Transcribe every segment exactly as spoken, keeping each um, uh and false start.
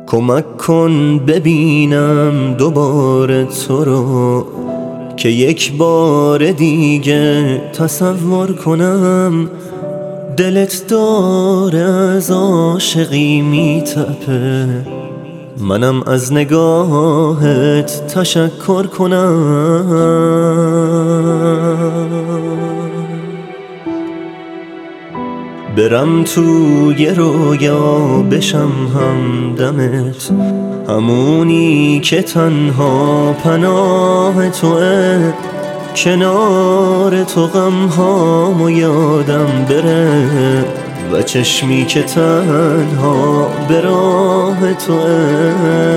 کمک کن ببینم دوباره تو رو، که یک بار دیگه تصور کنم دلت داره از عاشقی میتپه، منم از نگاهت تشکر کنم. برم توی رویا بشم همدمت، همونی که تنها پناه توه، کنار تو غم هامو یادم بره و چشمی که تنها به راه توه.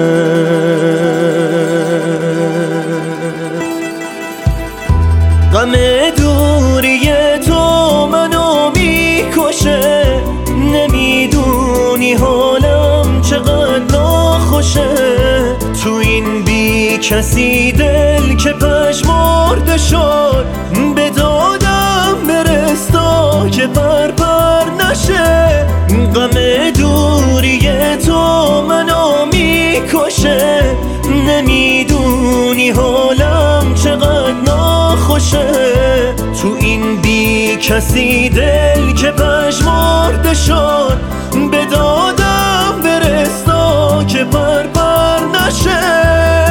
غم دوری تو منو میکشه، نمیدونی حالم چقدر ناخوشه، تو این بی کسی دل که پژمرده شد، به دادم برس تا که پر پر نشه. غم دوری تو منو میکشه، نمیدونی حالم چقدر ناخوشه، تو این بی کسی دل که پژمرده شد، به دادم برس تا که پر پر نشه.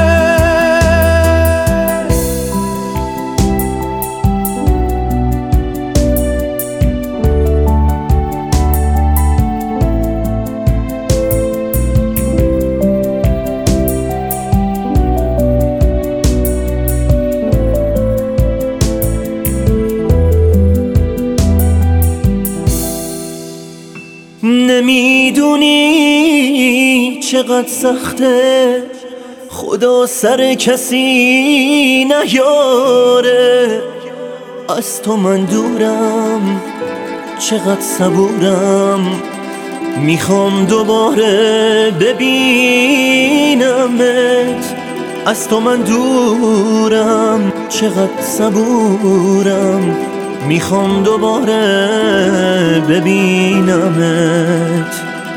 نمیدونی چقدر سخته، خدا سر کسی نیاره، از تو من دورم چقدر صبورم، میخوام دوباره ببینمت، از تو من دورم چقدر صبورم، میخوام دوباره ببینمت.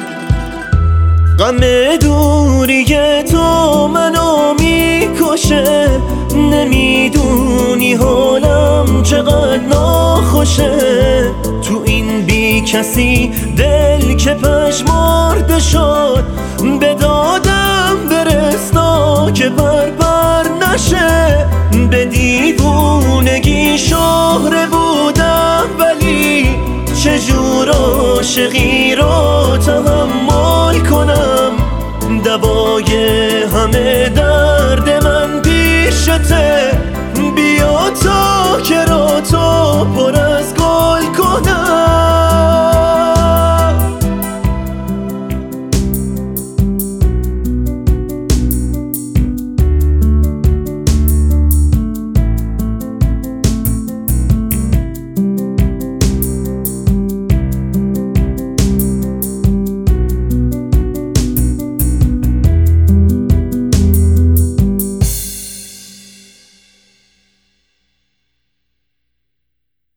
غم دوری تو منو میکشه، نمیدونی حالم چقدر ناخوشه، تو این بی کسی دل که پژمرده شد، به دادم برس تا که پر پر نشه. به دیوونگی شهره بودم، ولی چجور عاشقی رو تحمل کنم، دوای همه